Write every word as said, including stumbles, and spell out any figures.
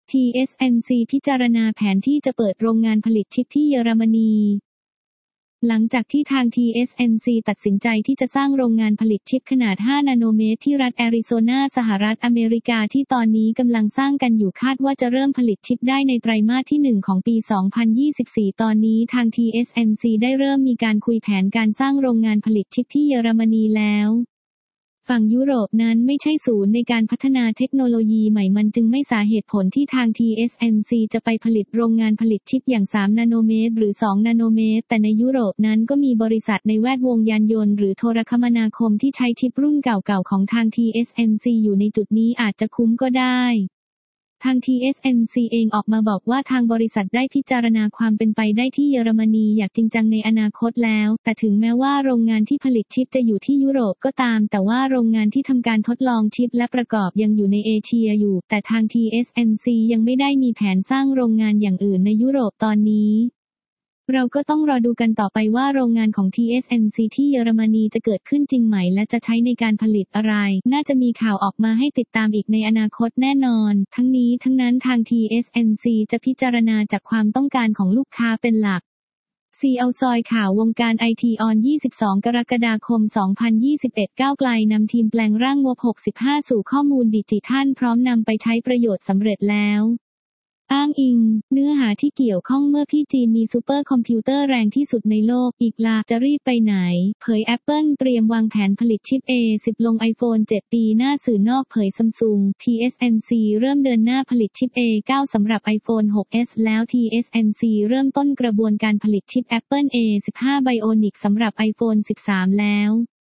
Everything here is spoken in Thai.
ที เอส เอ็ม ซี พิจารณาแผนที่จะเปิดโรงงานผลิตชิปที่เยอรมนีหลังจากที่ทาง ที เอส เอ็ม ซี ตัดสินใจที่จะสร้างโรงงานผลิตชิปขนาดห้านาโนเมตรที่รัฐแอริโซนาสหรัฐอเมริกาที่ตอนนี้กำลังสร้างกันอยู่คาดว่าจะเริ่มผลิตชิปได้ในไตรมาสที่หนึ่งของปีสองพันยี่สิบสี่ตอนนี้ทาง ที เอส เอ็ม ซี ได้เริ่มมีการคุยแผนการสร้างโรงงานผลิตชิปที่เยอรมนีแล้วฝั่งยุโรปนั้นไม่ใช่ศูนย์ในการพัฒนาเทคโนโลยีใหม่มันจึงไม่สาเหตุผลที่ทาง ที เอส เอ็ม ซี จะไปผลิตโรงงานผลิตชิปอย่างสามนาโนเมตรหรือสองนาโนเมตรแต่ในยุโรปนั้นก็มีบริษัทในแวดวงยานยนต์หรือโทรคมนาคมที่ใช้ชิปรุ่นเก่าๆของทาง ที เอส เอ็ม ซี อยู่ในจุดนี้อาจจะคุ้มก็ได้ทาง ที เอส เอ็ม ซี เองออกมาบอกว่าทางบริษัทได้พิจารณาความเป็นไปได้ที่เยอรมนีอย่างจริงจังในอนาคตแล้วแต่ถึงแม้ว่าโรงงานที่ผลิตชิปจะอยู่ที่ยุโรปก็ตามแต่ว่าโรงงานที่ทำการทดลองชิปและประกอบยังอยู่ในเอเชียอยู่แต่ทาง ที เอส เอ็ม ซี ยังไม่ได้มีแผนสร้างโรงงานอย่างอื่นในยุโรปตอนนี้เราก็ต้องรอดูกันต่อไปว่าโรงงานของ ที เอส เอ็ม ซี ที่เยอรมนีจะเกิดขึ้นจริงไหมและจะใช้ในการผลิตอะไรน่าจะมีข่าวออกมาให้ติดตามอีกในอนาคตแน่นอนทั้งนี้ทั้งนั้นทาง ที เอส เอ็ม ซี จะพิจารณาจากความต้องการของลูกค้าเป็นหลักซีเอาซอยข่าววงการไอทีออนยี่สิบสองกรกฎาคมสองพันยี่สิบเอ็ดก้าวไกลนำทีมแปลงร่างงบหกสิบห้าสู่ข้อมูลดิจิทัลพร้อมนำไปใช้ประโยชน์สำเร็จแล้วอ้างอิงเนื้อหาที่เกี่ยวข้องเมื่อพี่จีนมีซูเปอร์คอมพิวเตอร์แรงที่สุดในโลกอีกละจะรีบไปไหนเผย Apple เตรียมวางแผนผลิตชิป เอ สิบ ลง iPhone เจ็ด ปีหน้าสื่อนอกเผย Samsung ที เอส เอ็ม ซี เริ่มเดินหน้าผลิตชิป เอ เก้า สำหรับ iPhone หก เอส แล้ว ที เอส เอ็ม ซี เริ่มต้นกระบวนการผลิตชิป Apple เอ สิบห้า Bionic สำหรับ iPhone สิบสาม แล้ว